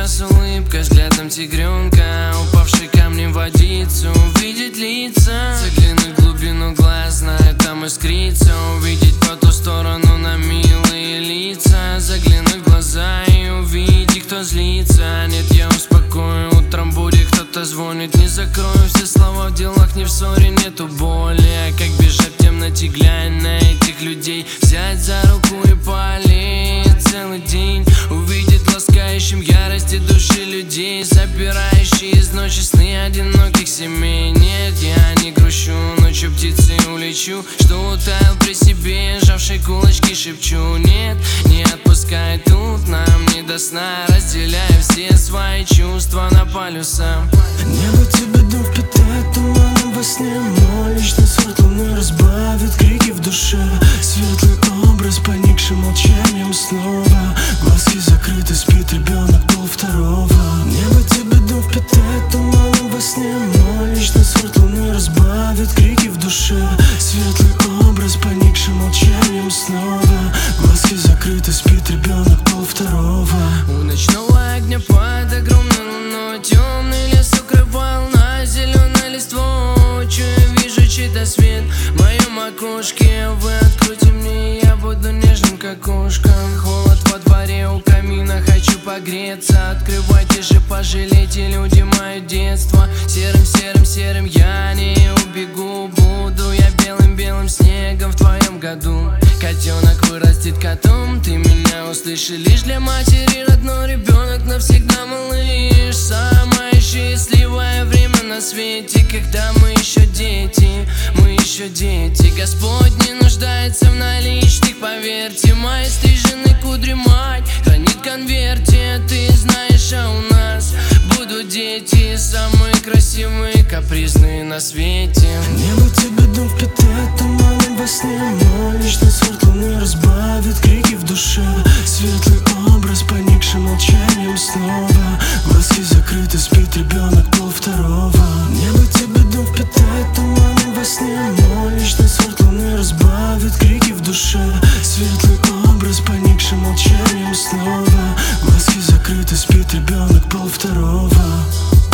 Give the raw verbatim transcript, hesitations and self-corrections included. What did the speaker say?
тебя с улыбкой, взглядом тигренка, упавший камнем в водицу, увидеть лица, заглянуть в глубину глаз, знаю, там искрится, увидеть по ту сторону на милые лица, заглянуть в глаза и увидеть, кто злится. Нет, я успокою, утром будет кто-то звонит, не закрою все слова в делах, не в ссоре, нету боли. А как бежать в темноте, глянь на этих людей, взять за руку и полеть целый день, увидеть ласкающим ярости души людей, забирающие из ночи сны одиноких семей. Нет, я не грущу, ночью птицей улечу, что утаял при себе, сжавшей кулачки шепчу. Нет, не отпускай, тут нам не до сна, разделяя все свои чувства на полюса. Небо тебе дом впитает туманом во сне, мой личный сорт луны разбавит крики в душе, светлый образ поникшим молчанием снова, глазки закрыты, спит ребенок пол второго. Небо тебе дом впитает туманом во сне, мой личный сорт луны разбавит крики в душе, светлый образ поникшим молчанием снова, глазки закрыты, спит ребенок пол второго. У ночного огня под огромной луной темный лес укрывал на зеленой листвой, чую, вижу чей-то свет в моем окошке. Вы откройте мне, я буду нежным, как кошка. Холод во дворе у камина, хочу погреться. Открывайте же, пожалейте, люди, мое детство. Серым, серым, серым я не убегу, буду я белым-белым снегом в твоем году. Котенок вырастет котом, ты меня услышишь. Лишь для матери родной ребенок навсегда малыш. Самое счастливое время на свете, когда мы еще дети, мы еще дети. Господь не нуждается в наличных, поверьте. Мои стрижены кудри мать хранит в конверте. Ты знаешь, а у нас будут дети, самые красивые, капризные на свете. Небо тебе дом впитает туманом во сне, мой личный сорт луны разбавит крики в душе, светлый образ поникшим молчанием снова, глазки закрыты, спит ребенок пол второго. Небо тебе дом впитает туманом во сне, мой личный сорт луны разбавит крики в душе, светлый образ поникшим молчанием снова, глазки закрыты, спит ребенок пол второго.